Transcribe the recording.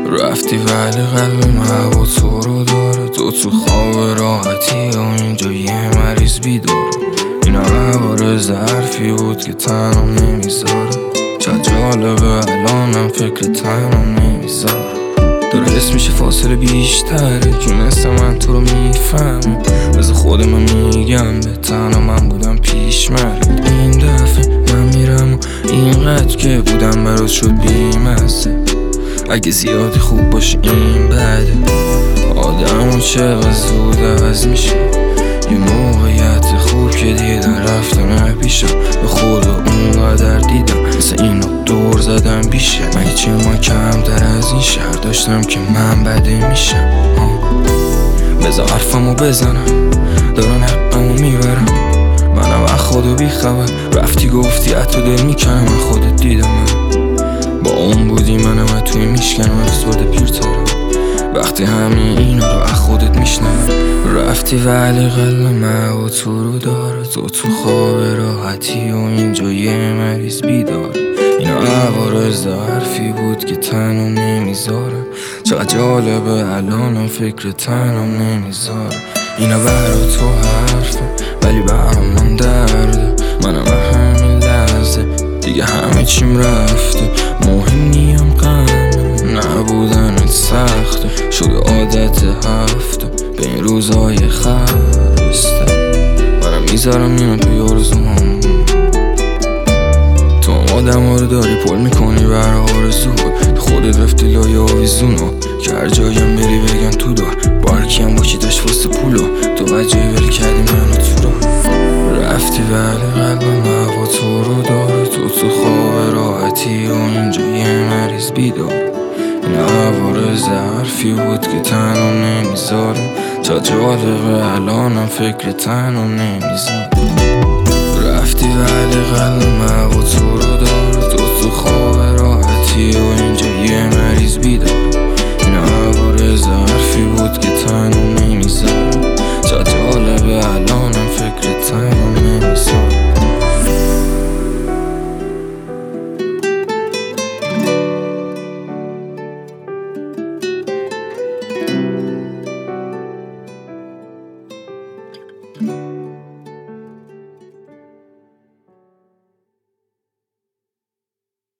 رفتی ولی قلب من با تو رو داره. تو خواب راحتی و اینجا یه مریض بیداره. اینا عوارض حرفی بود که تنم نمیذاره. چه جالبه الانم فکر تنم نمیذاره. داره حس میشه فاصله بیشتره که مثل من تو رو میفهمه. بذار خود من میگم به تنها من بودم پیش مرگ. این دفعه من میرم و اینقدر که بودم برات شد بیمزه. اگه زیادی خوب باشه این بده. آدمو چقدر زود عوض میشه. یه موقعیت خوب که دیدن رفتم پیشم. به خدا اونقدر دیدم مثل اینو دور زدم بیشه. من چه ما کمتر از این شهر داشتم که من بده میشم. بذار حرفمو بزنم دارن حقمو میبرم. منم از خدا بی خبر. رفتی گفتی حتی دل میکنم من خودت دیدم. من با اون بودی منم از توی میشکنم افسرده پیرتارم. وقتی همین اینا رو از خودت میشنم. رفتی ولی قلب من و تو رو داره. تو خواب راحتی و اینجا یه مریض بیداره. اینا عوارض حرفی بود که تنم نمیذاره. چقدر جالبه الانم فکر تنم نمیذاره. اینا برا تو حرفه ولی برا من درده. منم به همین لحظه دیگه همه چیم رفته. مهم نیم غمه نبودنت سخته. شده عادت هفته به این روزای خسته. منم میذارم میرم توی آرزوام. تو هم آدم ها رو داری پل میکنی برا آرزو. خودت رفتی لای آویزونو که هر جایم بری بگن تو دار. بارکی هم با کی داشت واسه پولو. تو بجایی ولی کردی منو تو رو. رفتی ولی قلب من با تو رو داره. تو خواب راحتی و اینجا یه مریض بیداره. این عوارض حرفی بود که تنم نمیذاره. چه جالبه الانم فکر تنم نمیذاره. رفتی ولی قلب من با تو رو داره. تو خواب